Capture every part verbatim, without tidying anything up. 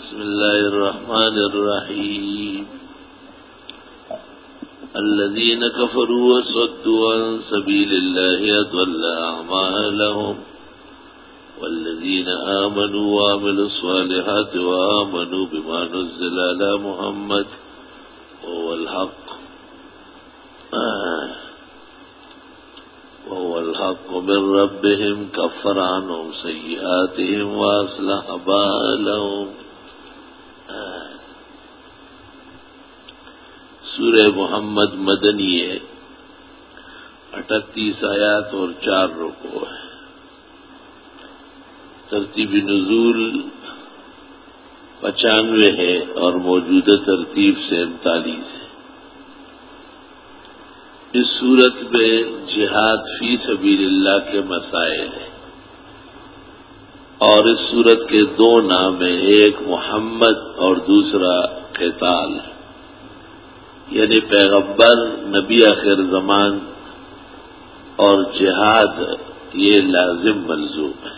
بسم الله الرحمن الرحيم الذين كفروا وصدوا عن سبيل الله أضل أعمالهم والذين آمنوا وعملوا الصالحات وآمنوا بما نزل على محمد وهو الحق وهو الحق من ربهم كفر عنهم سيئاتهم وأصلح بالهم. سورہ محمد مدنی ہے، اٹھتیس آیات اور چار رکوع ہے. ترتیب نزول پچانوے ہے اور موجودہ ترتیب سے انتالیس ہے. اس صورت میں جہاد فی سبیل اللہ کے مسائل ہیں اور اس صورت کے دو نام ہیں، ایک محمد اور دوسرا قتال، یعنی پیغمبر، نبی آخر زمان اور جہاد یہ لازم ملزوم ہے.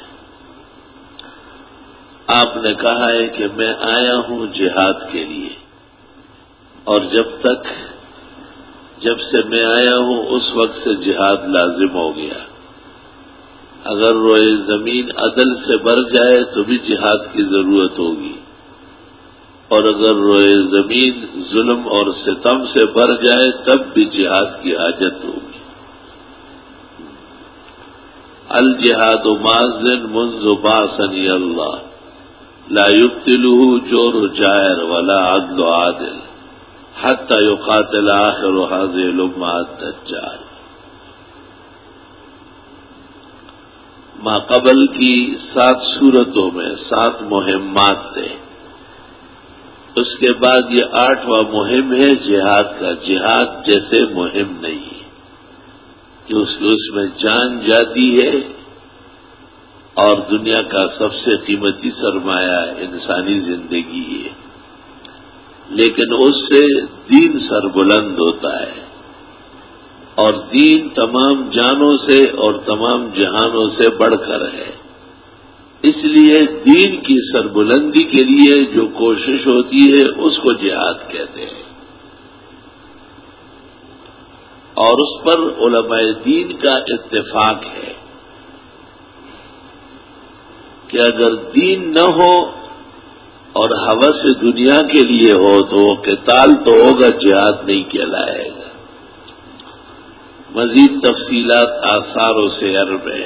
آپ نے کہا ہے کہ میں آیا ہوں جہاد کے لیے، اور جب تک جب سے میں آیا ہوں اس وقت سے جہاد لازم ہو گیا. اگر روئے زمین عدل سے بھر جائے تو بھی جہاد کی ضرورت ہوگی، اور اگر روئے زمین ظلم اور ستم سے بھر جائے تب بھی جہاد کی حاجت ہوگی. الجہاد ماضٍ منذ بعثنی اللہ لا یبطلہ جور جائر ولا عدل عادل حتی یقاتل آخر هذه الامة الدجال. ما قبل کی سات صورتوں میں سات مہمات تھے، اس کے بعد یہ آٹھواں مہم ہے جہاد کا. جہاد جیسے مہم نہیں کہ اس اس میں جان جاتی ہے، اور دنیا کا سب سے قیمتی سرمایہ انسانی زندگی ہے، لیکن اس سے دین سربلند ہوتا ہے، اور دین تمام جانوں سے اور تمام جہانوں سے بڑھ کر ہے. اس لیے دین کی سربلندی کے لیے جو کوشش ہوتی ہے اس کو جہاد کہتے ہیں. اور اس پر علماء دین کا اتفاق ہے کہ اگر دین نہ ہو اور ہوس دنیا کے لیے ہو تو قتال تو ہوگا، جہاد نہیں کہلائے گا. مزید تفصیلات آثاروں سے عرب ہے.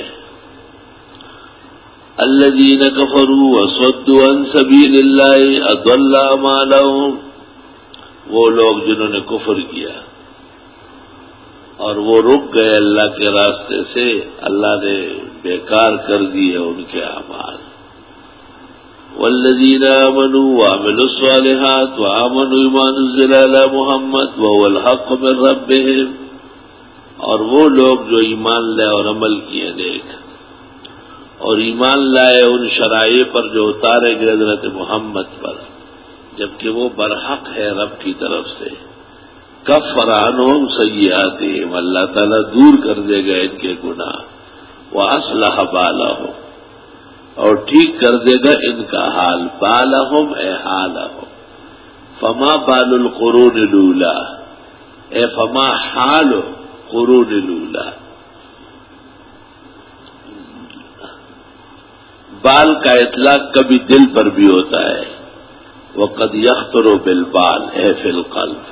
الذین کفروا وصدوا عن سبیل اللہ اضل اعمالهم، وہ لوگ جنہوں نے کفر کیا اور وہ رک گئے اللہ کے راستے سے، اللہ نے بیکار کر دیے ان کے اعمال. والذین آمنوا وعملوا الصالحات وآمنوا بما نزل علی محمد وهو الحق من ربهم، اور وہ لوگ جو ایمان لائے اور عمل کیے نیک، اور ایمان لائے ان شرائع پر جو اتارے گئے حضرت محمد پر، جبکہ وہ برحق ہے رب کی طرف سے. کفر عنہم سیئاتہم، اللہ تعالیٰ دور کر دے گا ان کے گناہ. واصلح بالہم، اور ٹھیک کر دے گا ان کا حال. بالہم اے حالہم. فما بال القرون الاولی، اے فما حال قرون الاولی. بال کا اطلاق کبھی دل پر بھی ہوتا ہے. وقد یخطر بالبال اے فی القلب.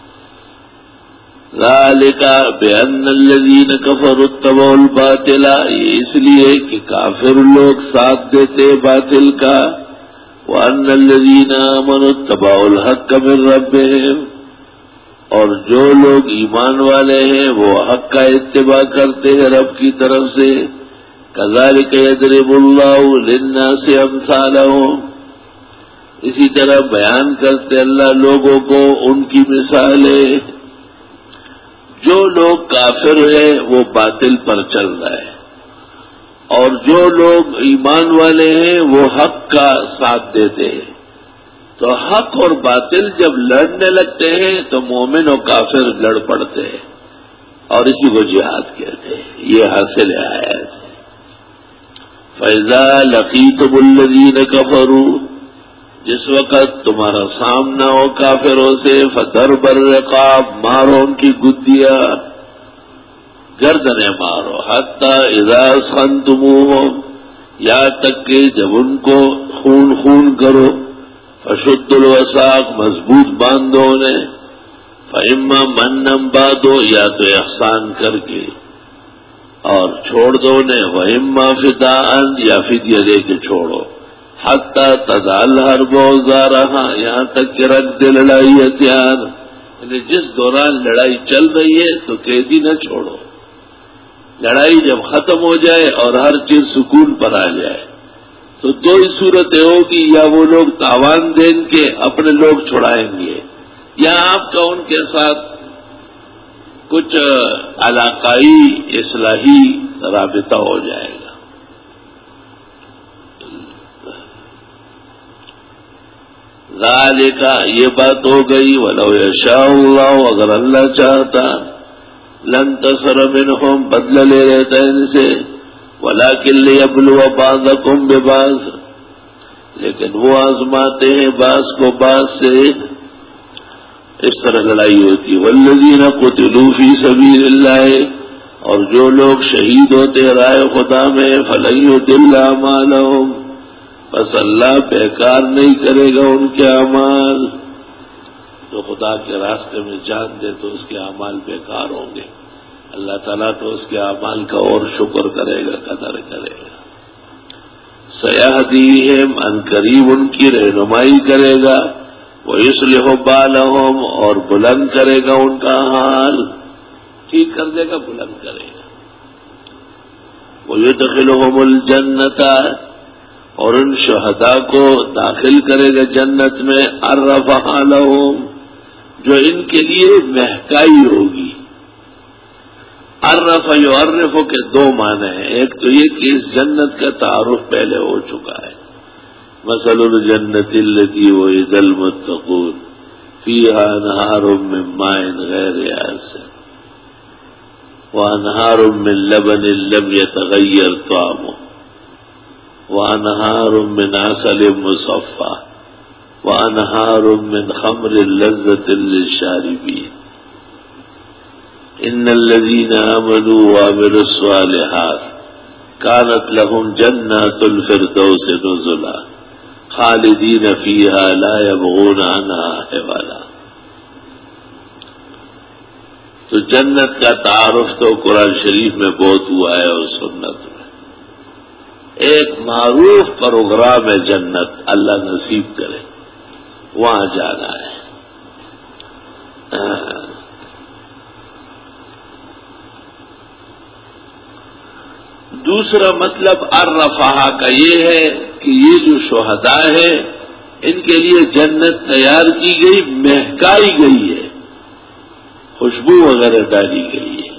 ذالک بأن الذین کفروا اتبعوا الباطل، یہ اس لیے کہ کافر لوگ ساتھ دیتے باطل کا. وأن الذین آمنوا اتبعوا الحق من ربهم، اور جو لوگ ایمان والے ہیں وہ حق کا اتباع کرتے ہیں رب کی طرف سے. کذالک یضرب اللہ للناس امثالهم، اسی طرح بیان کرتے اللہ لوگوں کو ان کی مثالیں. جو لوگ کافر ہیں وہ باطل پر چل رہے ہیں، اور جو لوگ ایمان والے ہیں وہ حق کا ساتھ دیتے ہیں. تو حق اور باطل جب لڑنے لگتے ہیں تو مومن و کافر لڑ پڑتے ہیں، اور اسی کو جہاد کہتے ہیں. یہ حاصل ہے آیت. فَإِذَا لَقِيتُمُ الَّذِينَ كَفَرُوا، جس وقت تمہارا سامنا ہو کافروں سے فضرب الرقاب، مارو ان کی گدیاں، گردنیں مارو، حتی اذا اسخنتموہم، یہاں تک کہ جب ان کو خون خون کرو، فشد الوثاق، مضبوط باندھو انہیں، فإما منم بعدو، یا تو احسان کر کے اور چھوڑ دو انہیں، وإما فداءً، یا فدیہ دے کے چھوڑو، حتی تضع الحرب اوزارہا، یہاں تک کہ رکھ دے لڑائی ہتھیار، یعنی جس دوران لڑائی چل رہی ہے تو قیدی نہ چھوڑو، لڑائی جب ختم ہو جائے اور ہر چیز سکون پر آ جائے تو دو ہی صورتیں ہوگی، یا وہ لوگ تاوان دیں کے اپنے لوگ چھڑائیں گے، یا آپ کا ان کے ساتھ کچھ علاقائی اصلاحی رابطہ ہو جائے گا۔ ذالک، یہ بات ہو گئی، ولو یشاء اللہ، اگر اللہ چاہتا، لانتصر منہم، بدلہ لے لیتا ان سے، ولکن لیبلو بعضکم ببعض، لیکن وہ آزماتے ہیں بعض کو بعض سے، اس طرح لڑائی ہوتی۔ والذین قتلوا فی سبیل اللہ، اور جو لوگ شہید ہوتے راہ خدا میں، فلن یضل اعمالہم، بس اللہ بیکار نہیں کرے گا ان کے اعمال، جو خدا کے راستے میں جان دے تو اس کے اعمال بیکار ہوں گے، اللہ تعالیٰ تو اس کے اعمال کا اور شکر کرے گا، قدر کرے گا۔ سیہدیہم، ان قریب ان کی رہنمائی کرے گا، ویصلح بالہم، اور بلند کرے گا ان کا حال، ٹھیک کر دے گا، بلند کرے گا۔ ویدخلہم الجنۃ، اور ان شہداء کو داخل کرے گا جنت میں، عرفہا لہم، جو ان کے لیے مہکائی ہوگی۔ عرف یعرف کے دو معنی ہیں، ایک تو یہ کہ اس جنت کا تعارف پہلے ہو چکا ہے، مثل الجنت التی وعد المتقون فیہا انہار من ماء غیر آسن وانہار من لبن لم یتغیر طعمہ وانہار من عسل مصفى وانہار من خمر لذۃ للشاربین ان الذین آمنوا وعملوا الصالحات كانت لهم جنات الفردوس نزلا خالدین فیہا لا یبغون عنہا حولا۔ تو جنت کا تعارف تو قرآن شریف میں بہت ہوا ہے اور سنت میں، ایک معروف پروگرام ہے جنت، اللہ نصیب کرے، وہاں جانا ہے۔ دوسرا مطلب عرفہا کا یہ ہے کہ یہ جو شہداء ہیں ان کے لیے جنت تیار کی گئی، مہکائی گئی ہے، خوشبو وغیرہ ڈالی گئی ہے۔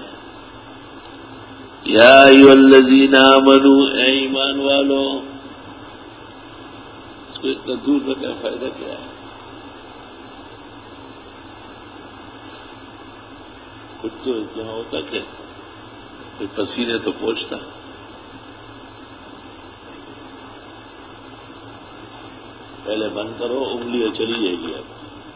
یا ایھا الذین آمنوا، اے ایمان والو، اس کو اتنا دور رکھنے کا فائدہ کیا ہے؟ کچھ تو اتنا ہوتا کہ کوئی پسینے تو پہنچتا۔ پہلے بند کرو، انگلیاں چلی جائے گی اب۔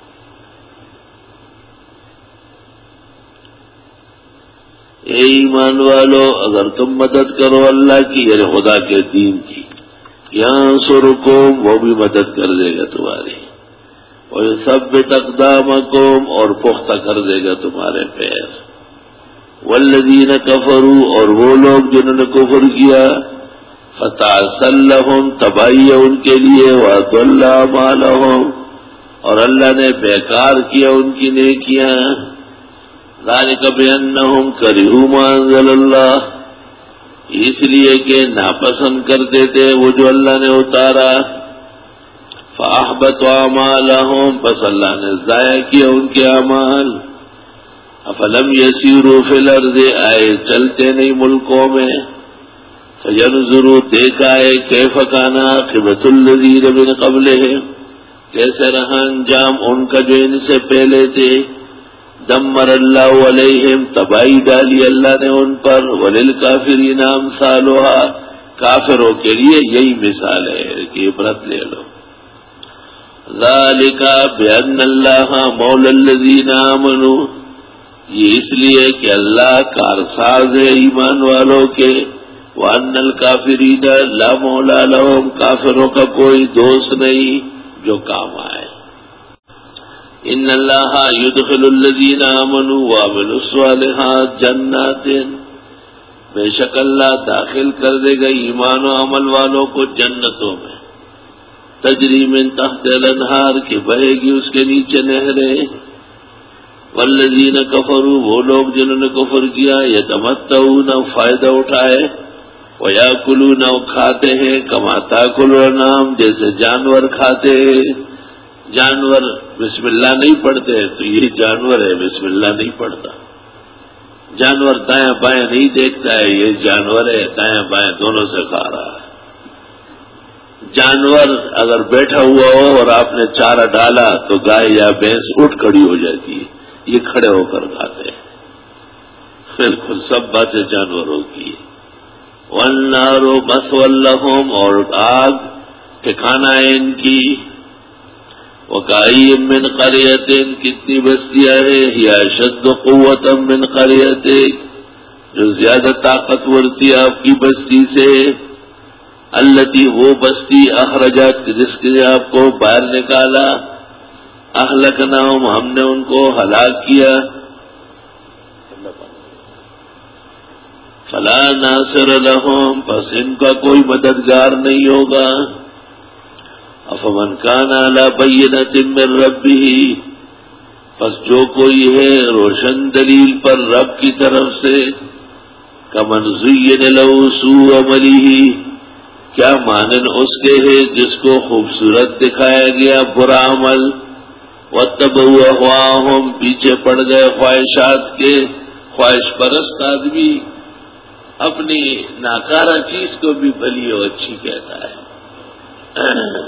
اے ایمان والو، اگر تم مدد کرو اللہ کی، یعنی خدا کے دین کی، ینصرکم، وہ بھی مدد کر دے گا تمہاری، ویثبت اقدامکم، اور پختہ کر دے گا تمہارے پیر، والذین کفروا، اور وہ لوگ جنہوں نے کفر کیا، فتعسل لہم، تباہی ہے ان کے لیے، وَأَضَلَّ أَعْمَالَهُمْ، اور اللہ نے بیکار کیا ان کی نیکیاں۔ ذَلِكَ بِأَنَّهُمْ كَرِهُوا مَا أَنزَلَ اللَّهُ، اس لیے کہ ناپسند کرتے تھے وہ جو اللہ نے اتارا، فَأَحْبَطَ أَعْمَالَهُمْ، بس اللہ نے ضائع کیا ان کے اعمال۔ أَفَلَمْ يَسِيرُوا فِي الْأَرْضِ، آئے چلتے نہیں ملکوں میں، فَيَنْظُرُوا، دیکھا ہے، كَيْفَ كَانَ عَاقِبَةُ الَّذِينَ مِنْ قَبْلِهِمْ، کیسے رہا انجام ان کا جو ان سے پہلے تھے، دمر اللہ علیہم، تباہی ڈالی اللہ نے ان پر، وَلِلْكَافِرِينَ أَمْثَالُهَا، کافروں کے لیے یہی مثال ہے کہ عبرت لے لو۔ ذالک بأن اللہ مولی الذین آمنوا، یہ اس لیے کہ اللہ کارساز ہے ایمان والوں کے، وأن الکافرین لا مولا لهم، کافروں کا کوئی دوست نہیں جو کام آئے۔ ان اللہ یدخل الذین آمنوا وعملوا الصالحات جنات، بے شک اللہ داخل کر دے گا ایمان و عمل والوں کو جنتوں میں، تجری من تحت الانہار کی بہے گی اس کے نیچے نہریں، والذین کفروا وہ لوگ جنہوں نے کفر کیا، یتمتعون فائدہ اٹھائے، ویاکلون کھاتے ہیں، کما تاکل الانعام جیسے جانور کھاتے ہیں۔ جانور بسم اللہ نہیں پڑھتے تو یہ جانور ہے، بسم اللہ نہیں پڑھتا۔ جانور دائیں بائیں نہیں دیکھتا ہے، یہ جانور ہے، دائیں بائیں دونوں سے کھا رہا ہے۔ جانور اگر بیٹھا ہوا ہو اور آپ نے چارہ ڈالا تو گائے یا بھینس اٹھ کھڑی ہو جاتی ہے، یہ کھڑے ہو کر کھاتے ہیں۔ بالکل سب باتیں جانوروں کی۔ والنار مثوی لہم، اور آگ ٹھکانہ ہے ان کی۔ وَكَأَيٍّ مِّن قَرْيَةٍ، کتنی بستیاں ہیں، یا اشد قوۃ من قَرْيَتِكَ، جو زیادہ طاقتور تھی آپ کی بستی سے، التی وہ بستی اخرجت جس نے آپ کو باہر نکالا، اہلکناہم ہم نے ان کو ہلاک کیا، فلا ناصر لہم پس ان کا کوئی مددگار نہیں ہوگا۔ افمن کان علی بینۃ من ربہ، پس جو کوئی ہے روشن دلیل پر رب کی طرف سے، کمن زین له سوء عملہ، کیا مانن اس کے ہے جس کو خوبصورت دکھایا گیا برا عمل، واتبعوا اہواءہم پیچھے پڑ گئے خواہشات کے، خواہش پرست آدمی اپنی ناکارہ چیز کو بھی بھلی اور اچھی کہتا ہے۔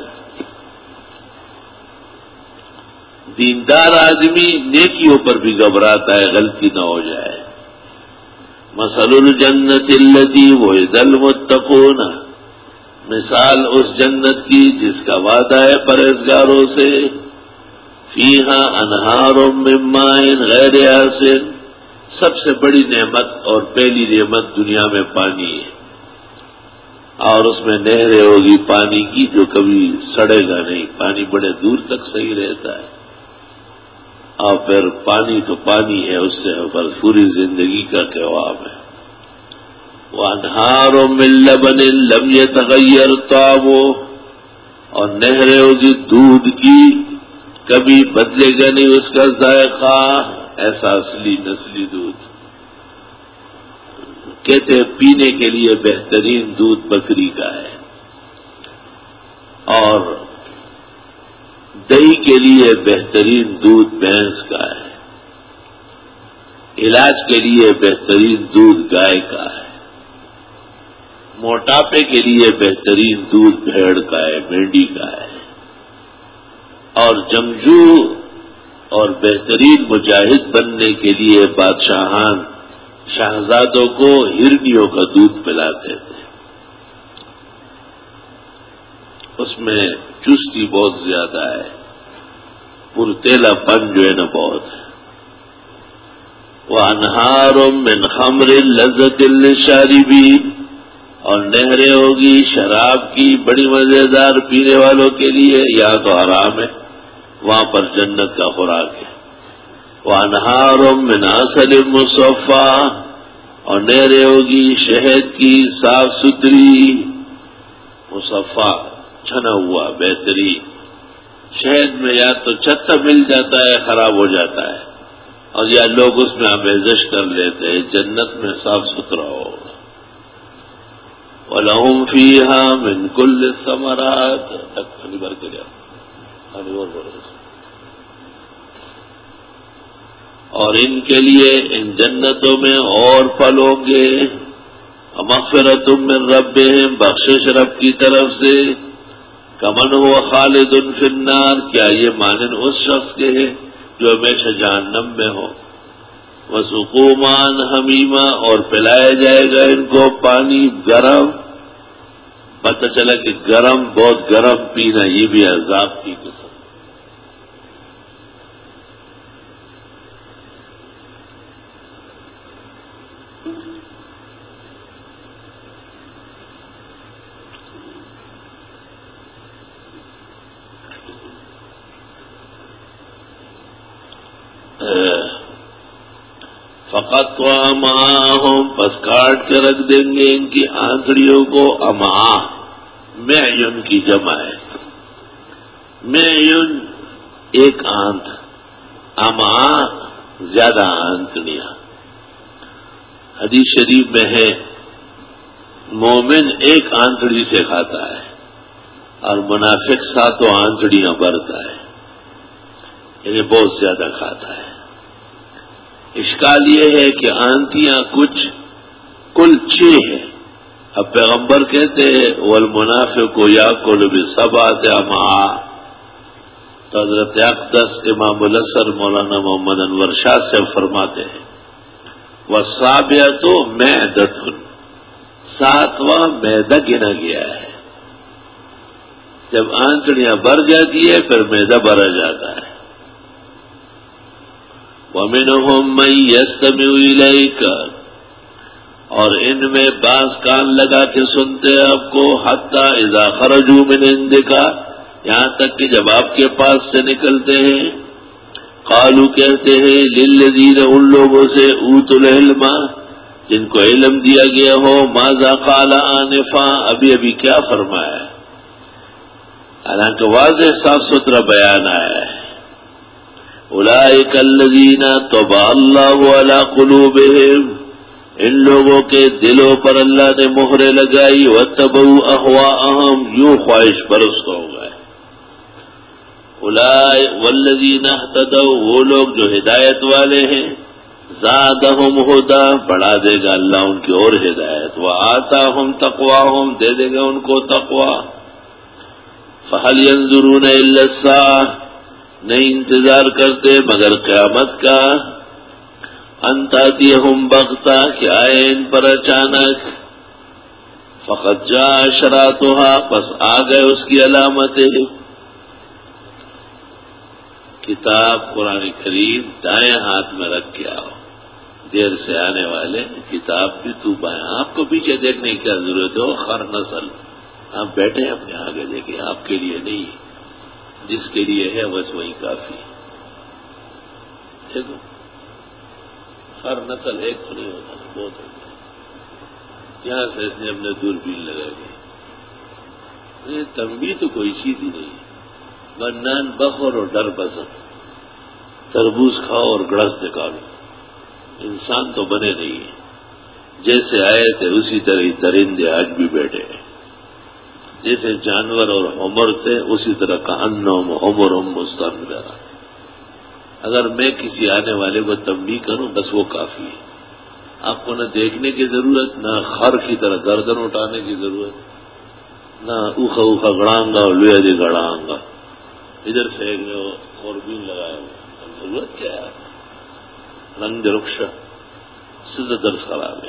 دیندار آدمی نیکیوں پر بھی گھبراتا ہے غلطی نہ ہو جائے۔ مثل الجنت التی وعد المتقون، مثال اس جنت کی جس کا وعدہ ہے پرہیزگاروں سے، فیہا انہار من ماء غیر آسن، سب سے بڑی نعمت اور پہلی نعمت دنیا میں پانی ہے، اور اس میں نہریں ہوگی پانی کی جو کبھی سڑے گا نہیں، پانی بڑے دور تک صحیح رہتا ہے، اور پھر پانی تو پانی ہے، اس سے پر پوری زندگی کا قوام ہے۔ وَأَنْهَارٌ مِّن لَّبَنٍ لَّمْ يَتَغَيَّرْ طَعْمُهُ، اور نہریں ہوگی دودھ کی کبھی بدلے گا نہیں اس کا ذائقہ، ایسا اصلی نسلی دودھ۔ کہتے ہیں پینے کے لیے بہترین دودھ بکری کا ہے، اور دہی کے لیے بہترین دودھ بھینس کا ہے، علاج کے لیے بہترین دودھ گائے کا ہے، موٹاپے کے لیے بہترین دودھ بھیڑ کا ہے، مینڈی کا ہے، اور جنگجو اور بہترین مجاہد بننے کے لیے بادشاہان شہزادوں کو ہرنیوں کا دودھ پلاتے تھے، اس میں چستی بہت زیادہ ہے، پرتیلا پن جو ہے نا بہت ہے۔ وَأَنْهَارٌ مِّنْ خَمْرٍ لَذَّةٍ لِّلشَّارِبِينَ، اور نہریں ہوگی شراب کی بڑی مزیدار پینے والوں کے لیے، یہاں تو حرام ہے، وہاں پر جنت کا خوراک ہے۔ وَأَنْهَارٌ مِّنْ عَسَلٍ مُّصَفًّى، اور نہریں ہوگی شہد کی صاف ستھری، مصفا چھنا ہوا بہترین۔ شہد میں یا تو چھتا مل جاتا ہے خراب ہو جاتا ہے، اور یا لوگ اس میں آمیزش کر لیتے ہیں، جنت میں صاف ستھرا ہوگا۔ وَلَهُمْ فِيهَا مِنْ كُلِّ الثَّمَرَاتِ، تک پانی بھر کے لیا پانی اور بھر، اور ان کے لیے ان جنتوں میں اور پھل ہوں گے، مغفرۃ من ربہم، بخشش رب کی طرف سے، کمن ہوا خالد فی النار، کیا یہ مانن اس شخص کے ہیں جو ہمیشہ جہنم میں ہو، وسقوا ماء حمیما، اور پلایا جائے گا ان کو پانی گرم، پتہ چلا کہ گرم بہت گرم پینا یہ بھی عذاب کی قسم، فقط و امعاہم پس کاٹ کے رکھ دیں گے ان کی آنتڑیوں کو. امعا معیون کی جمع ہے. معیون ایک آنت، امعا زیادہ آنتڑیاں. حدیث شریف میں ہے مومن ایک آنتڑی سے کھاتا ہے اور منافق ساتوں آنتڑیاں بھرتا ہے، یعنی بہت زیادہ کھاتا ہے. اشکال یہ ہے کہ آنتیاں کچھ کل چھ ہیں. اب پیغمبر کہتے ہیں والمنافق یاکل بسبعۃ امعاء، تو حضرت اقدس امام الازہر مولانا محمد انور شاہ سے فرماتے ہیں والسابعۃ معدۃ، ساتواں معدہ گنا گیا ہے. جب آنتڑیاں بھر جاتی ہے پھر معدہ بھرا جاتا ہے. وَمِنْهُمْ مَنْ يَسْتَمِعُ إِلَيْكَ، اور ان میں بعض کان لگا کے سنتے ہیں آپ کو، حَتَّى إِذَا خَرَجُوا مِنْ عِنْدِكَ، یہاں تک کہ جب آپ کے پاس سے نکلتے ہیں، قالوا کہتے ہیں لِلَّذِينَ ان لوگوں سے اوتوا العلم جن کو علم دیا گیا ہو، ماذا قال آنفا، ابھی ابھی کیا فرمایا ہے. حالانکہ واضح صاف ستھرا بیان آیا ہے. اولئک الذین طبع اللہ علی قلوبہم، ان لوگوں کے دلوں پر اللہ نے مہرے لگائی. واتبعوا اہواءہم، یوں خواہش پرست ہو گئے. اولئک والذین اہتدوا، وہ لوگ جو ہدایت والے ہیں، زادہم ھدا، بڑھا دے گا اللہ ان کی اور ہدایت. وآتاہم تقواہم، دے دے گا ان کو تقوی. فہل ینظرون الا الساعۃ، نہیں انتظار کرتے مگر قیامت کا. ان تأتیہم بغتہ، کہ آئے ان پر اچانک. فقد جاء اشراطها، پس آ گئے اس کی علامتیں. کتاب قرآن کریم دائیں ہاتھ میں رکھ کے آؤ، دیر سے آنے والے کتاب بھی تو بائیں. آپ کو پیچھے دیکھنے کی کیا ضرورت ہو؟ خر نسل آپ بیٹھے اپنے آگے دیکھیں، آپ کے لیے نہیں، جس کے لیے ہے بس وہی کافی. دیکھو ہر نسل ایک تو نہیں ہوتا، بہت ہوتا ہے. یہاں سے اس نے اپنے دوربین لگا دی. یہ تنبیہ تو کوئی چیز ہی نہیں. بنان بخور اور ڈر بسن، تربوز کھاؤ اور گڑس نکالو. انسان تو بنے نہیں ہے، جیسے آئے تھے اسی طرح درندے آج بھی بیٹھے ہیں. جیسے جانور اور عمر تھے اسی طرح کا انہم عمرہم مستنفرہ. اگر میں کسی آنے والے کو تنبیہ کروں بس وہ کافی ہے. آپ کو نہ دیکھنے کی ضرورت، نہ خر کی طرح گردن اٹھانے کی ضرورت، نہ اوکھا اوکھا گڑاؤں گا اور لویا دی گڑاؤں گا. ادھر سے ایک نے اور بھی لگایا ہوا، ضرورت کیا ہے؟ رنگ رخشا سیدھا درس خراب ہے.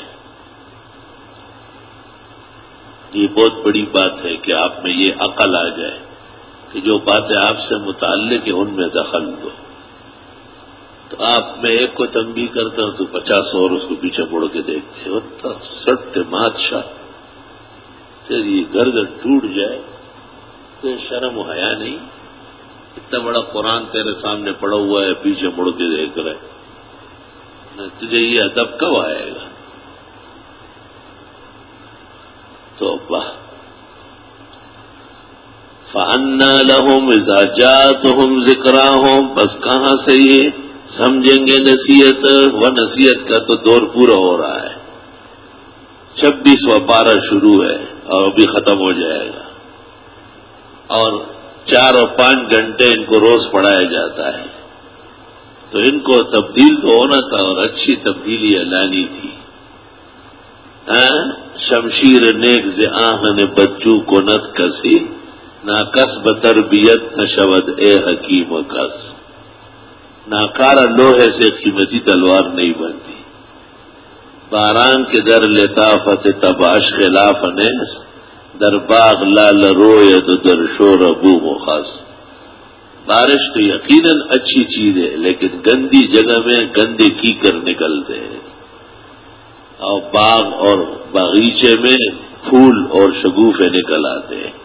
یہ بہت بڑی بات ہے کہ آپ میں یہ عقل آ جائے کہ جو باتیں آپ سے متعلق ہیں ان میں دخل دو. تو آپ میں ایک کو تنبیہ کرتا ہوں تو پچاس اور اس کو پیچھے مڑ کے دیکھتے ہوتا سٹ بادشاہ تیری گردن ٹوٹ جائے تو شرم و حیا نہیں. اتنا بڑا قرآن تیرے سامنے پڑا ہوا ہے، پیچھے مڑ کے دیکھ رہے، تجھے یہ ادب کب آئے گا؟ تو فَأَنَّىٰ لَهُمْ إِذَا جَاءَتْهُمْ ذِكْرَاهُمْ، بس کہاں سے یہ سمجھیں گے نصیحت. و نصیحت کا تو دور پورا ہو رہا ہے، چھبیسواں پارہ شروع ہے اور ابھی ختم ہو جائے گا. اور چار اور پانچ گھنٹے ان کو روز پڑھایا جاتا ہے. تو ان کو تبدیل تو ہونا تھا اور اچھی تبدیلی لانی تھی. شمشیر نیک ز آہن بچوں کو نت کسی، نہ کسب تربیت نہ شود اے حکیم و کس. ناکارہ لوہے سے قیمتی تلوار نہیں بنتی. باران کے در لطافت تباش خلاف نیس، در باغ لال رویت در شور ابو مخص. بارش تو یقیناً اچھی چیز ہے لیکن گندی جگہ میں گندے کیکر نکلتے ہیں، اور باغ اور باغیچے میں پھول اور شگوفے نکل آتے ہیں.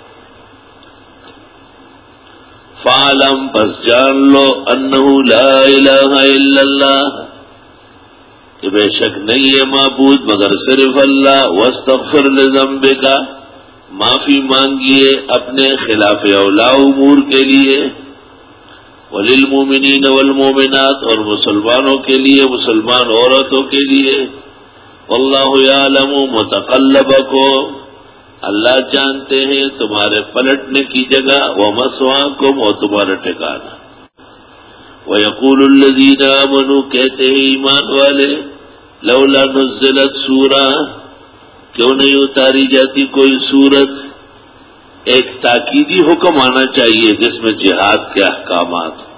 فَعْلَمْ، پس جان لو، انہ لا الہ الا اللہ، کہ بے شک نہیں ہے معبود مگر صرف اللہ، واستغفر لذنبک، معافی مانگیے اپنے خلاف اولا امور کے لیے، وللمؤمنین والمؤمنات، اور مسلمانوں کے لیے مسلمان عورتوں کے لیے، واللہ یعلم متقلبکم، اللہ جانتے ہیں تمہارے پلٹنے کی جگہ، ومثواکم، اور تمہارا ٹھکانہ۔ وَيَقُولُ الَّذِينَ آمَنُوا، کہتے ہیں ایمان والے، لولا نزلت سورہ، کیوں نہیں اتاری جاتی کوئی سورت؟ ایک تاکیدی حکم آنا چاہیے جس میں جہاد کے احکامات ہوں۔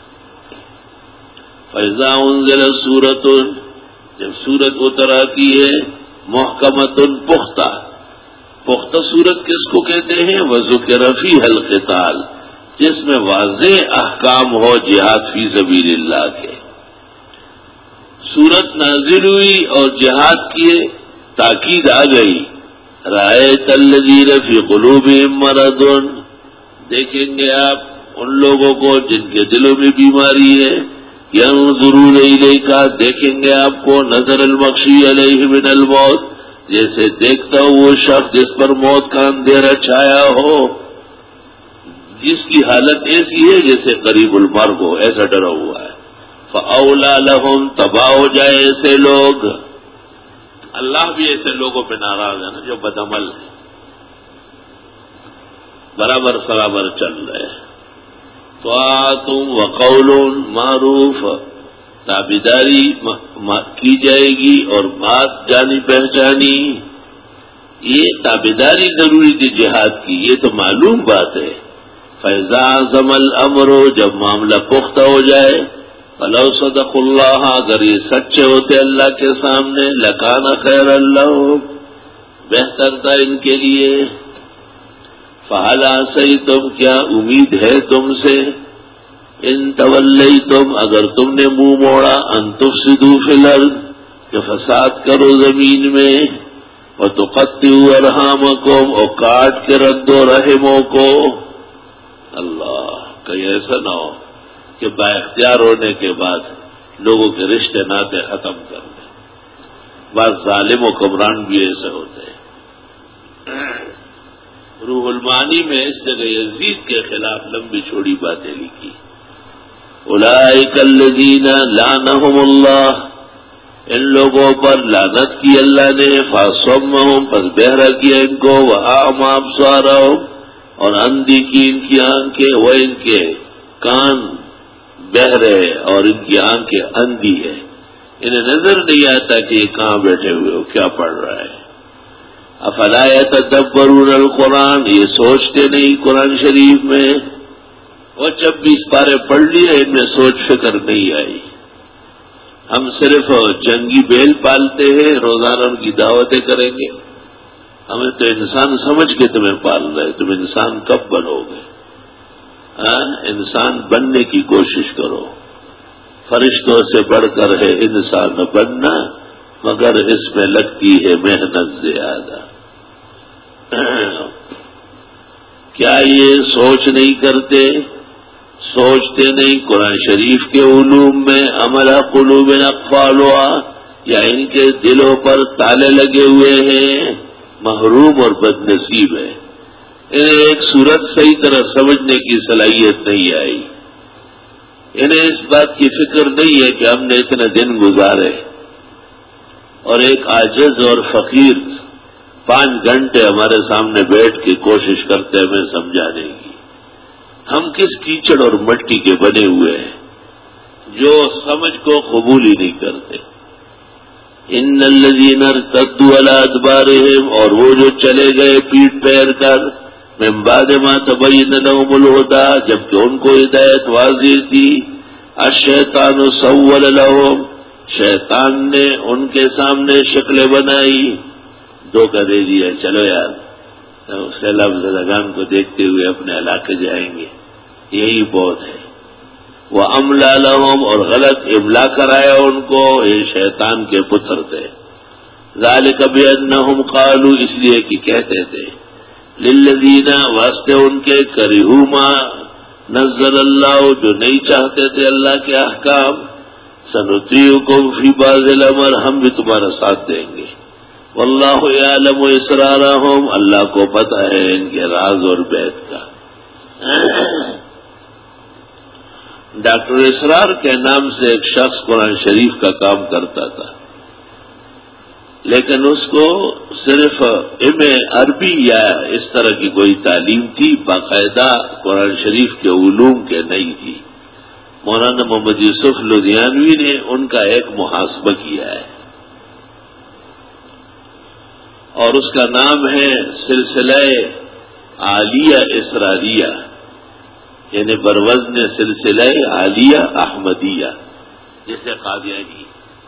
فَإِذَا أُنزِلَتْ سُورَةٌ، جب سورت اتر آتی ہے، محکمۃ، پختہ، پختہ سورت کس کو کہتے ہیں؟ وَذُكِرَ فِيهَا الْقِتَالُ، جس میں واضح احکام ہو جہاد فی سبیل اللہ کے۔ سورت نازل ہوئی اور جہاد کی تاکید آ گئی۔ رأیت الذین فی قلوبہم مرض، دیکھیں گے آپ ان لوگوں کو جن کے دلوں میں بیماری ہے، ینظرون الیک، دیکھیں گے آپ کو نظر المغشی علیہ من الموت، جیسے دیکھتا ہو وہ شخص جس پر موت کا اندھیرا چھایا ہو، جس کی حالت ایسی ہے جیسے قریب المرگ ہو، ایسا ڈرا ہوا ہے۔ فَأَوْلَى لَهُمْ، تباہ ہو جائے ایسے لوگ۔ اللہ بھی ایسے لوگوں پہ ناراض ہے نا جو بدعمل ہے، برابر برابر چل رہے ہیں۔ طاعۃ وقول معروف، تابعداری کی جائے گی اور بات جانی پہچانی، یہ تابعداری ضروری تھی جہاد کی، یہ تو معلوم بات ہے۔ فَإِذَا عَزَمَ الْأَمْرُ، جب معاملہ پختہ ہو جائے، فَلَوْ صَدَقُوا اللَّهَ، اگر یہ سچے ہوتے اللہ کے سامنے، لَكَانَ خَيْرًا لَهُمْ، بہتر تھا ان کے لیے۔ فَهَلْ عَصَيْتُمْ، کیا امید ہے تم سے، ان تولیتم، اگر تم نے منہ موڑا، ان تفسدوا فی الارض، کہ فساد کرو زمین میں، وتقطعوا ارحامکم، اور کاٹ کے رکھ دو رحموں کو۔ اللہ، کہیں ایسا نہ ہو کہ با اختیار ہونے کے بعد لوگوں کے رشتے ناطے ختم کر دیں۔ بعض ظالم و کمران بھی ایسے ہوتے ہیں۔ روح المعانی میں اس جگہ یزید کے خلاف لمبی چوڑی باتیں لکھی۔ اولئک الذین لعنہم اللہ، ان لوگوں پر لعنت کی اللہ نے، فاصمہم، پس بہرا کیا ان کو، واعمی ابصارہم، اور اندھی کی ان کی آنکھیں، وہ ان کے کان بہرے اور ان کی آنکھیں اندھی ہے، انہیں نظر نہیں آتا کہ یہ کہاں بیٹھے ہوئے ہو، کیا پڑھ رہا ہے۔ افلا یتدبرون القرآن، یہ سوچتے نہیں قرآن شریف میں، اور چھبیس پارے پڑھ لیے ان میں سوچ فکر نہیں آئی۔ ہم صرف جنگی بیل پالتے ہیں، روزانہ ان کی دعوتیں کریں گے، ہمیں تو انسان سمجھ کے تمہیں پال رہے، تم انسان کب بنو گے؟ ہاں، انسان بننے کی کوشش کرو، فرشتوں سے بڑھ کر ہے انسان بننا، مگر اس میں لگتی ہے محنت زیادہ۔ کیا یہ سوچ نہیں کرتے، سوچتے نہیں قرآن شریف کے علوم میں؟ عمل قلوب اقفالها، یا ان کے دلوں پر تالے لگے ہوئے ہیں؟ محروم اور بد نصیب ہے، انہیں ایک صورت صحیح طرح سمجھنے کی صلاحیت نہیں آئی، انہیں اس بات کی فکر نہیں ہے کہ ہم نے اتنے دن گزارے، اور ایک عاجز اور فقیر پانچ گھنٹے ہمارے سامنے بیٹھ کے کوشش کرتے ہمیں سمجھانے کی۔ ہم کس کیچڑ اور مٹی کے بنے ہوئے ہیں جو سمجھ کو قبول ہی نہیں کرتے۔ ان الذین ارتدوا علی ادبارہم، اور وہ جو چلے گئے پیٹ پھیر کر، من بعد ما تبین لهم الہدی، جبکہ ان کو ہدایت واضح تھی، الشیطان سول لهم، شیطان نے ان کے سامنے شکلیں بنائی، دھوکہ دے دیا، چلو یار سیلاب زدگان کو دیکھتے ہوئے اپنے علاقے جائیں گے، یہی بہت ہے۔ وَأَمْلَى لَهُمْ، اور غلط املا کرایا ان کو، یہ شیطان کے پتر تھے۔ ذَلِكَ بِأَنَّهُمْ قَالُوا، اس لیے کہ کہتے تھے، لِلَّذِينَ، واسطے ان کے، کَرِهُوا مَا نَزَّلَ اللَّهُ، جو نہیں چاہتے تھے اللہ کے احکام، سنطیعکم فی بعض الامر، ہم بھی تمہارا ساتھ دیں گے. واللہ یعلم اسرارہم، اللہ کو پتہ ہے ان کے راز اور بیت کا. ڈاکٹر اسرار کے نام سے ایک شخص قرآن شریف کا کام کرتا تھا، لیکن اس کو صرف علم عربی یا اس طرح کی کوئی تعلیم تھی، باقاعدہ قرآن شریف کے علوم کے نہیں تھی. مولانا محمد یوسف لدھیانوی نے ان کا ایک محاسبہ کیا ہے اور اس کا نام ہے سلسلہ عالیہ اسراریہ، یعنی بروزن سلسلہ عالیہ احمدیہ، جیسے قادیانی.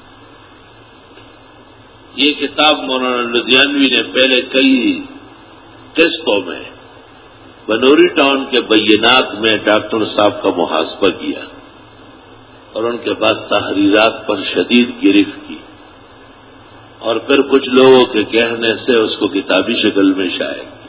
یہ کتاب مولانا لدھیانوی نے پہلے کئی قسطوں میں بنوری ٹاؤن کے بینات میں ڈاکٹر صاحب کا محاسبہ کیا اور ان کے پاس تحریرات پر شدید گرفت کی، اور پھر کچھ لوگوں کے کہنے سے اس کو کتابی شکل میں شائع کی.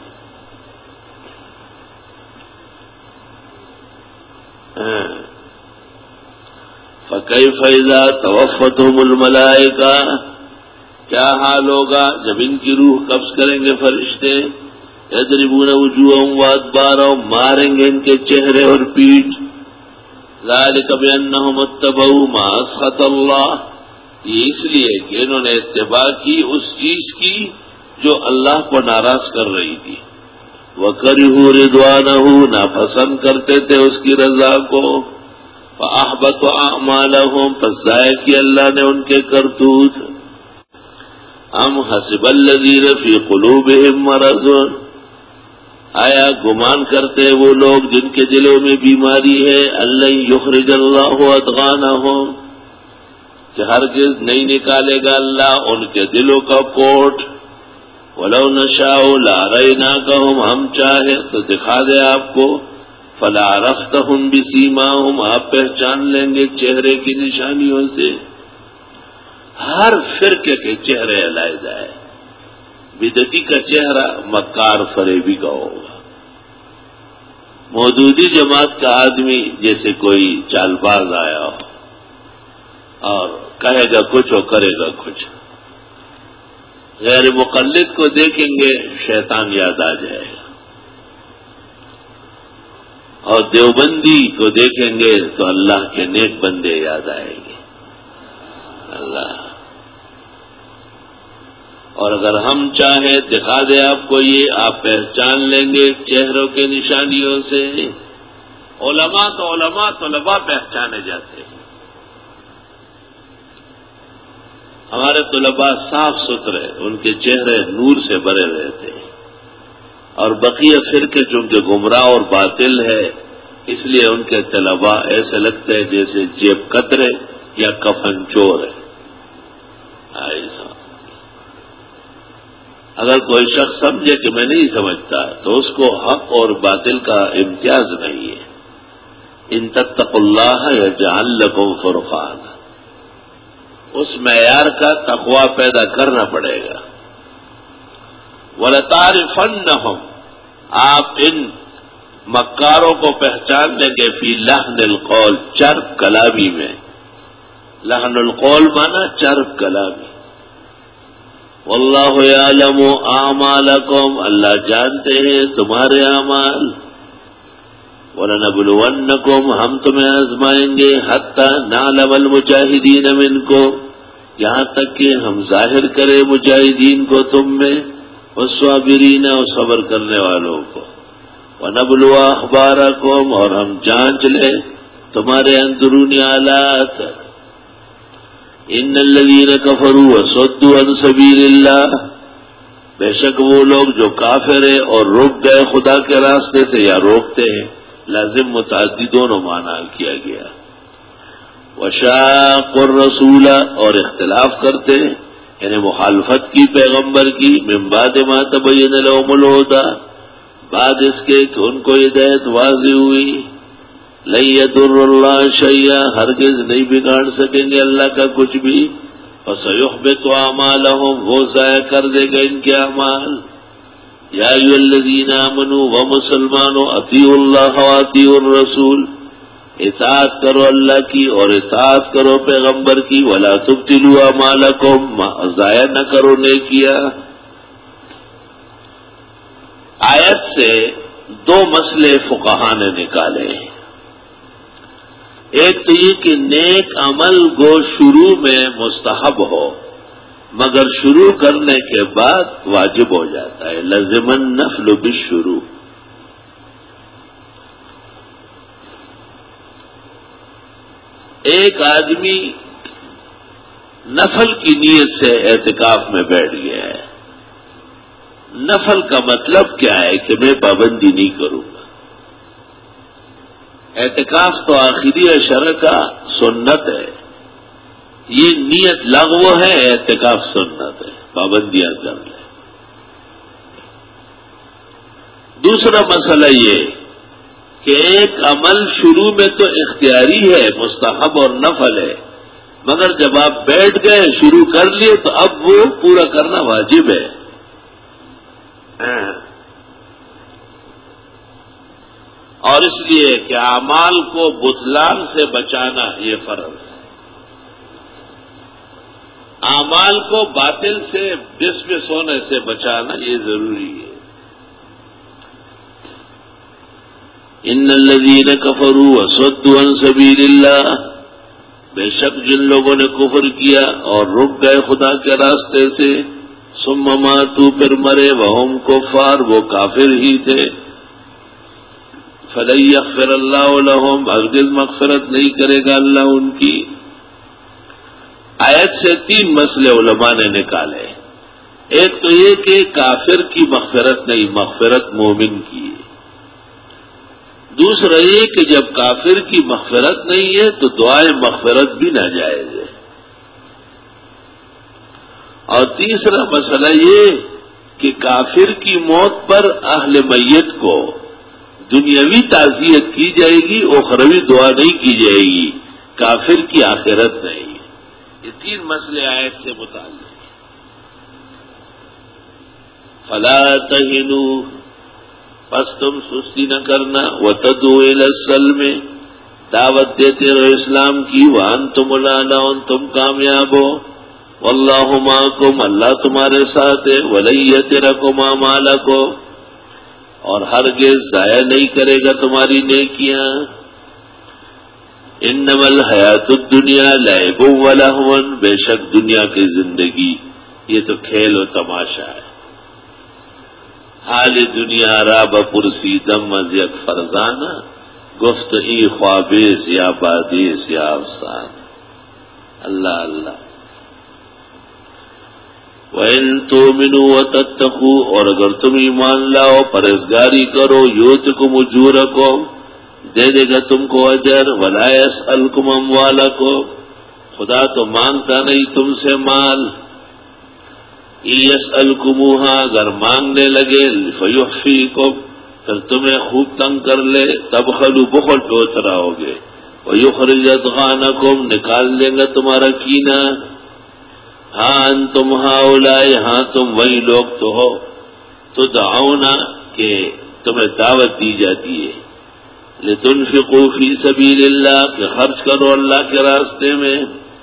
فَكَيْفَ إِذَا تَوَفَّتْهُمُ الْمَلَائِكَةُ، کیا حال ہوگا جب ان کی روح قبض کریں گے فرشتے. يَضْرِبُونَ وُجُوهَهُمْ وَأَدْبَارَهُمْ، ماریں گے ان کے چہرے اور پیٹھ. ذَلِكَ بِأَنَّهُمُ اتَّبَعُوا مَا أَسْخَطَ اللَّهُ، یہ اس لیے کہ انہوں نے اتباع کی اس چیز کی جو اللہ کو ناراض کر رہی تھی. وَكَرِهُوا رِضْوَانَهُ، ناپسند کرتے تھے اس کی رضا کو. فَأَحْبَطَ أَعْمَالَهُمْ، پس ضائع کی اللہ نے ان کے کرتوت. ام حسب الذین فی قلوبہم مرض، آیا گمان کرتے وہ لوگ جن کے دلوں میں بیماری ہے، اللہ یخرج اللہ ادغانہم، کہ ہرگز نہیں نکالے گا اللہ ان کے دلوں کا کوٹ. ولو نشاء لاریناکہم، ہم چاہے تو دکھا دے آپ کو. فلا عرفتہم بسیماہم، آپ پہچان لیں گے چہرے کی نشانیوں سے. ہر فرقے کے چہرے علیحدہ ہے. بدعتی کا چہرہ مکار فریبی کا ہوگا. مودودی جماعت کا آدمی جیسے کوئی چال باز آیا ہو اور کہے گا کچھ اور کرے گا کچھ. غیر مقلد کو دیکھیں گے شیطان یاد آ جائے گا، اور دیوبندی کو دیکھیں گے تو اللہ کے نیک بندے یاد آئیں گے. اللہ، اور اگر ہم چاہیں دکھا دے آپ کو یہ، آپ پہچان لیں گے چہروں کے نشانیوں سے. علماء تو علماء طلباء پہچانے جاتے ہیں. ہمارے طلباء صاف ستھرے، ان کے چہرے نور سے بھرے رہتے ہیں، اور بقیہ فرقے چونکہ گمراہ اور باطل ہے اس لیے ان کے طلباء ایسے لگتے ہیں جیسے جیب قطرے یا کفن چور ہے. ایسا اگر کوئی شخص سمجھے کہ میں نہیں سمجھتا تو اس کو حق اور باطل کا امتیاز نہیں ہے. ان تتقوا اللہ یجعل لکم فرقانا، اس معیار کا تقوی پیدا کرنا پڑے گا. وَلَتَعْرِفَنَّهُمْ، آپ ان مکاروں کو پہچان لیں گے فی لحن القول، چرب کلامی میں. لحن القول مانا چرب کلامی. واللہ یعلم اعمالکم، اللہ جانتے ہیں تمہارے اعمال. وَلَنَبْلُوَنَّكُمْ، ہم تمہیں آزمائیں گے. حتی نعلم المجاہدین منکم، یہاں تک کہ ہم ظاہر کریں مجاہدین کو تم میں، والصابرین، اور صبر کرنے والوں کو. وَنَبْلُوَ أَخْبَارَكُمْ، اور ہم جانچ لیں تمہارے اندرونی حالات. ان الذین کفروا وصدوا عن سبیل اللہ، بے شک وہ لوگ جو کافر ہیں اور روک گئے خدا کے راستے سے یا روکتے ہیں، لازم متعدی دونوں معنی کیا گیا. وشاقوا الرسول، اور اختلاف کرتے یعنی مخالفت کی پیغمبر کی. من بعد ما تبین لهم الہدی، بعد اس کے کہ ان کو ہدایت واضح ہوئی. لن یضر اللہ شیئا، ہرگز نہیں بگاڑ سکیں گے اللہ کا کچھ بھی. فسیحبط اعمالهم، وہ ضائع کر دے گا ان کے اعمال. یا ایھا الذین آمنوا، و مسلمانوں، اطیعوا اللہ واطیعوا الرسول، اطاعت کرو اللہ کی اور اطاعت کرو پیغمبر کی. ولا تبطلوا اعمالکم، ضائع نہ کرو نیکیاں. آیت سے دو مسئلے فقہا نے نکالے. ایک تو یہ کہ نیک عمل گو شروع میں مستحب ہو مگر شروع کرنے کے بعد واجب ہو جاتا ہے. لازم النفل بالشروع. ایک آدمی نفل کی نیت سے اعتکاف میں بیٹھ گیا ہے. نفل کا مطلب کیا ہے کہ میں پابندی نہیں کروں گا. اعتکاف تو آخری اشرہ کا سنت ہے. یہ نیت لغو ہے، اعتکاف سنت ہے، پابندیاں کر لیں. دوسرا مسئلہ یہ کہ ایک عمل شروع میں تو اختیاری ہے، مستحب اور نفل ہے، مگر جب آپ بیٹھ گئے شروع کر لیے تو اب وہ پورا کرنا واجب ہے. اور اس لیے کہ اعمال کو بطلان سے بچانا یہ فرض ہے. اعمال کو باطل سے ڈسمس ہونے سے بچانا یہ ضروری ہے. ان الذین کفروا وصدوا عن سبیل اللہ، بے شک جن لوگوں نے کفر کیا اور رک گئے خدا کے راستے سے، ثم ماتوا پھر مرے وہم کفار وہ کافر ہی تھے، فلن یغفر اللہ لہم ہرگز مغفرت نہیں کرے گا اللہ ان کی. آیت سے تین مسئلے علماء نے نکالے. ایک تو یہ کہ کافر کی مغفرت نہیں، مغفرت مومن کی ہے. دوسرا یہ کہ جب کافر کی مغفرت نہیں ہے تو دعائے مغفرت بھی ناجائز ہے. اور تیسرا مسئلہ یہ کہ کافر کی موت پر اہل میت کو دنیاوی تعزیت کی جائے گی، اخروی دعا نہیں کی جائے گی. کافر کی آخرت نہیں. یہ تین مسئلے آیت سے متعلق ہیں. فلا تہنوا، پس تم سستی نہ کرنا، وتدعوا الی السلم، دعوت دیتے رہو اسلام کی، وانتم الاعلون تم کامیاب ہو، واللہ معکم اللہ تمہارے ساتھ ہے، ولن یترکم اعمالکم اور ہرگز ضائع نہیں کرے گا تمہاری نیکیاں. انما الحیات الدنیا لعب و لہو، بے شک دنیا کی زندگی یہ تو کھیل و تماشا ہے. حال دنیا را بپرسی دم از یک فرزانہ، گفت ای خوابیس یا بادیس یا افسان. اللہ اللہ. وَإِن تُؤْمِنُوا وَتَتَّقُوا، اور اگر تم ایمان لاؤ پرہیزگاری کرو، یؤتکم اجورکم دے دے گا تم کو اجر، ولا یسألکم اموالکم خدا تو مانگتا نہیں تم سے مال. یسألکموہا اگر مانگنے لگے، فیحفیکم پھر تمہیں خوب تنگ کر لے، تبخلوا بخل پہ اتراؤ گے، ویخرج اضغانکم نکال دیں گا تمہارا کینہ. ہاں انتم ہؤلاء، ہاں تم وہی لوگ تو ہو، تدعون کہ تمہیں دعوت دی جاتی ہے، لتنفقوا فی سبیل اللہ کہ خرچ کرو اللہ کے راستے میں.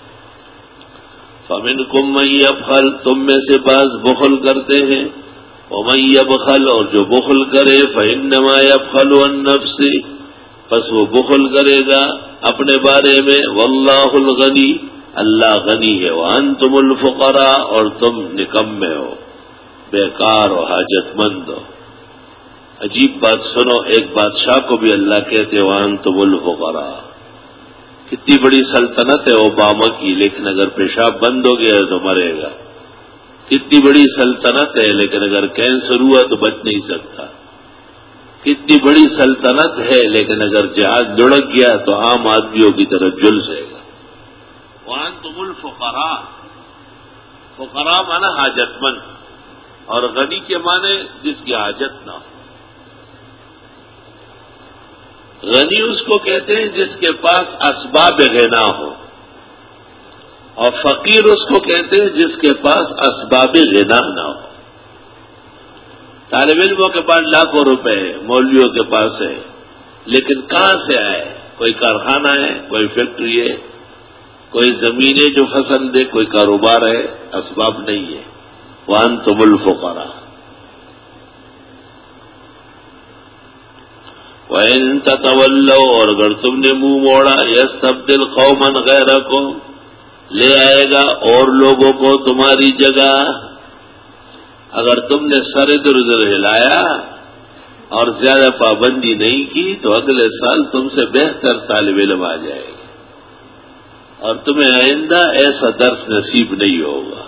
فمنکم من یبخل تم میں سے بعض بخل کرتے ہیں، ومن یبخل اور جو بخل کرے فانما یبخل عن نفسہ پس وہ بخل کرے گا اپنے بارے میں. واللہ الغنی اللہ غنی ہے، وانتم الفقراء اور تم نکمے ہو، بیکار و حاجت مند ہو. عجیب بات سنو، ایک بادشاہ کو بھی اللہ کہتے وانتم الفقراء. کتنی بڑی سلطنت ہے اوباما کی، لیکن اگر پیشاب بند ہو گیا تو مرے گا. کتنی بڑی سلطنت ہے لیکن اگر کینسر ہوا تو بچ نہیں سکتا. کتنی بڑی سلطنت ہے لیکن اگر جہاز لڑک گیا تو عام آدمیوں کی طرح جھلسے گا. وانتم الفقراء، فقراء مانا حاجت مند، اور غنی کے معنی جس کی حاجت نہ ہو. غنی اس کو کہتے ہیں جس کے پاس اسباب غنا ہو، اور فقیر اس کو کہتے ہیں جس کے پاس اسباب غنا نہ ہو. طالب علموں کے پاس لاکھوں روپے ہے، مولویوں کے پاس ہے، لیکن کہاں سے آئے؟ کوئی کارخانہ ہے، کوئی فیکٹری ہے، کوئی زمین ہے جو فصل دے، کوئی کاروبار ہے، اسباب نہیں ہے. وانتم الفقراء. وَإِن تَتَوَلَّوْا، اور اگر تم نے منہ موڑا، يَسْتَبْدِلْ قَوْمًا غَيْرَكُمْ، لے آئے گا اور لوگوں کو تمہاری جگہ. اگر تم نے سر ادھر ادھر ہلایا اور زیادہ پابندی نہیں کی تو اگلے سال تم سے بہتر طالب علم آ جائے گا اور تمہیں آئندہ ایسا درس نصیب نہیں ہوگا.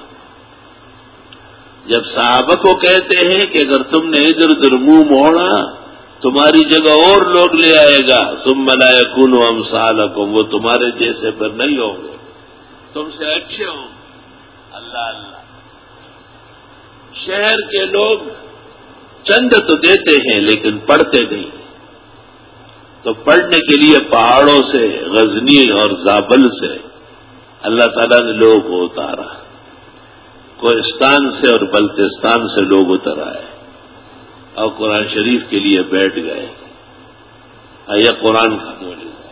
جب صحابہ کو کہتے ہیں کہ اگر تم نے ادھر ادھر منہ موڑا تمہاری جگہ اور لوگ لے آئے گا، ثم لا يكونوا امثالکم، وہ تمہارے جیسے پر نہیں ہوں گے، تم سے اچھے ہوں گے. اللہ اللہ. شہر کے لوگ چند تو دیتے ہیں لیکن پڑھتے نہیں، تو پڑھنے کے لیے پہاڑوں سے، غزنی اور زابل سے اللہ تعالیٰ نے لوگوں کو اتارا. کوہستان سے اور بلتستان سے لوگ اتر آئے اور قرآن شریف کے لیے بیٹھ گئے. یہ قرآن کا معجزہ ہے.